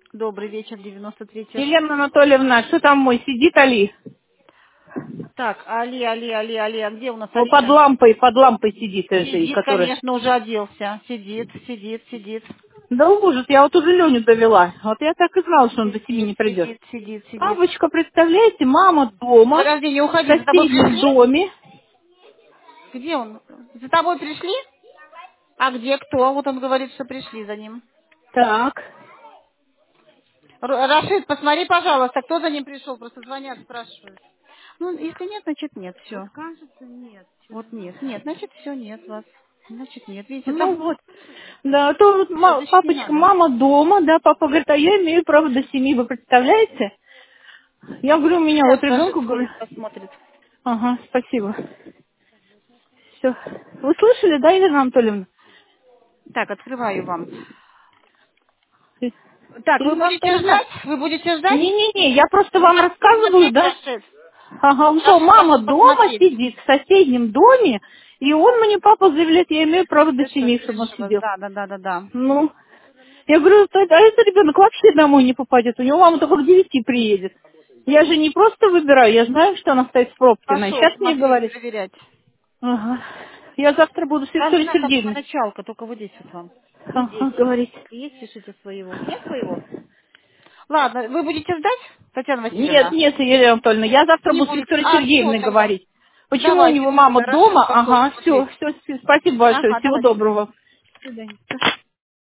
Добрый вечер, 93-й. Елена Анатольевна, что там мой, сидит Али? Так, Али, а где у нас О, под Алина? лампой сидит, Сидит, который... конечно, уже оделся. Сидит. Да ужас, я вот уже Леню довела. Вот я так и знала, что он до 7 не придет. Сидит. Папочка, представляете, мама дома, Подожди, не в уходи, за тобой соседнем пришли? доме. Где он? За тобой пришли? А где кто? Вот он говорит, что пришли за ним. Так, Рашид, посмотри, пожалуйста, кто за ним пришел, просто звонят, спрашивают. Ну, если нет, значит нет, все. Вот нет, значит все, нет вас. Значит нет, видите, ну там вот. Да, то вот все, значит не папочка, надо. мама дома, да, папа говорит, а я имею право до 7, вы представляете? Я говорю, у меня вот Сейчас Рашид ребенку, говорю, сходит, посмотрит. ага, спасибо. Все. Вы слышали, да, Елена Анатольевна? Так, открываю вам. Э, Так, вы Елена будете Анатольевна, ждать? Вы будете ждать? не-не-не, я просто вам Сейчас, рассказываю, посмотрите, да? Рашид. Ага, он что, Рашид мама должен дома посмотреть. сидит, в соседнем доме, и он мне, папа заявляет, я имею право до Слышу, 7, чтобы он слышу вас, сидел. да. Ну, я говорю, а этот ребенок вообще домой не попадет, у него мама только к 9 приедет. Я же не просто выбираю, я знаю, что она стоит в пробке, она и Пошел сейчас мне смотреть, говорит. проверять. Ага. Я завтра буду с Вам не Викторией надо самого Сергеевной. началка, только вот здесь вот вам. Вот здесь. Ага, говорить. Есть, пишите своего. Нет своего? Ладно, вы будете ждать, Татьяна Нет, Васильевна? нет, Елена Анатольевна, я завтра Не буду с будете. Викторией А, все Сергеевной тогда. говорить. Почему у Давайте него вы мама тогда, Рашид дома? пошел Ага, все, смотреть. спасибо большое, Ага, всего давайте. доброго. До свидания.